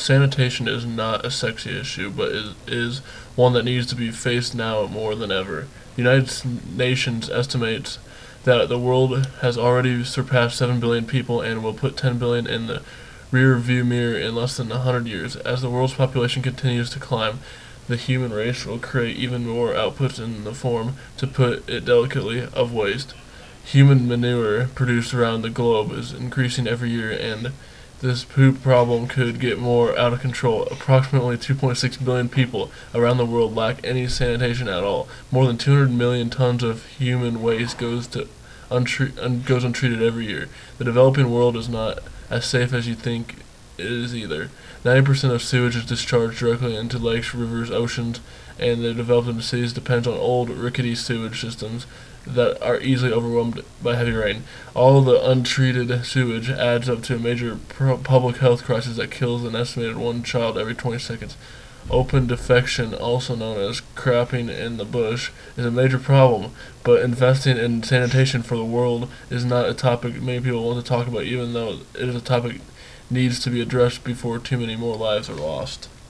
Sanitation is not a sexy issue, but is one that needs to be faced now more than ever. The United Nations estimates that the world has already surpassed 7 billion people and will put 10 billion in the rear view mirror in less than 100 years. As the world's population continues to climb, the human race will create even more outputs in the form, to put it delicately, of waste. Human manure produced around the globe is increasing every year, and this poop problem could get more out of control. Approximately 2.6 billion people around the world lack any sanitation at all. More than 200 million tons of human waste goes untreated every year. The developing world is not as safe as you think it is either. 90% of sewage is discharged directly into lakes, rivers, oceans, and the developing cities depends on old, rickety sewage systems that are easily overwhelmed by heavy rain. All the untreated sewage adds up to a major public health crisis that kills an estimated one child every 20 seconds. Open defecation, also known as crapping in the bush, is a major problem, but investing in sanitation for the world is not a topic many people want to talk about, even though it is a topic needs to be addressed before too many more lives are lost.